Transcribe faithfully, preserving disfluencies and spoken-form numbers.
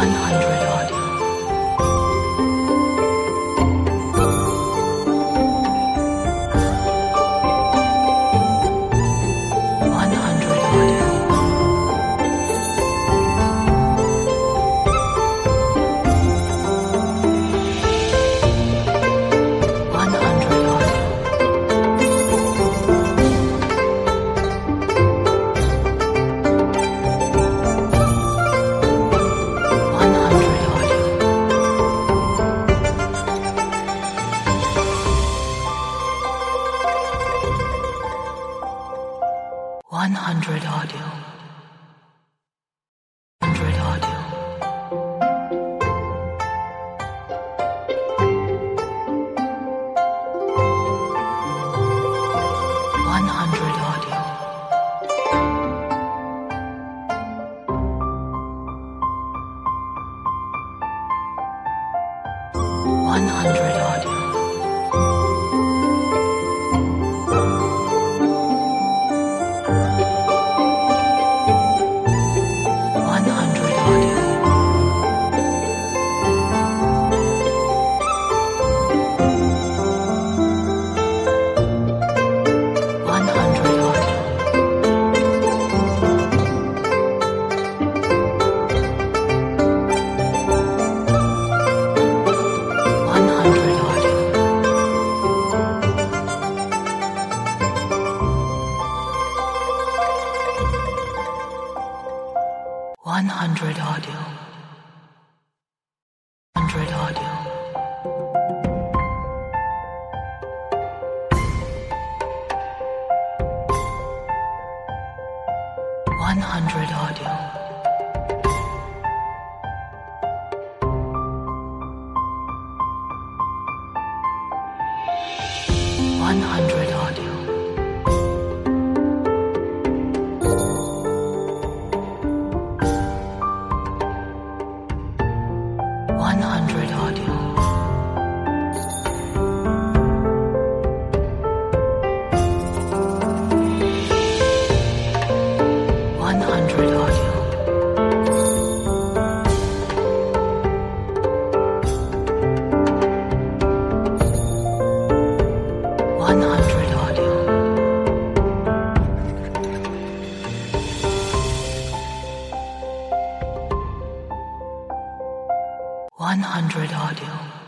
hundred audio. one hundred audio. one hundred audio. One hundred audio. Hundred audio. One hundred audio. One hundred audio. One hundred audio. Hundred audio. One hundred audio. One hundred audio. One hundred audio. One hundred audio. One hundred audio. One hundred audio.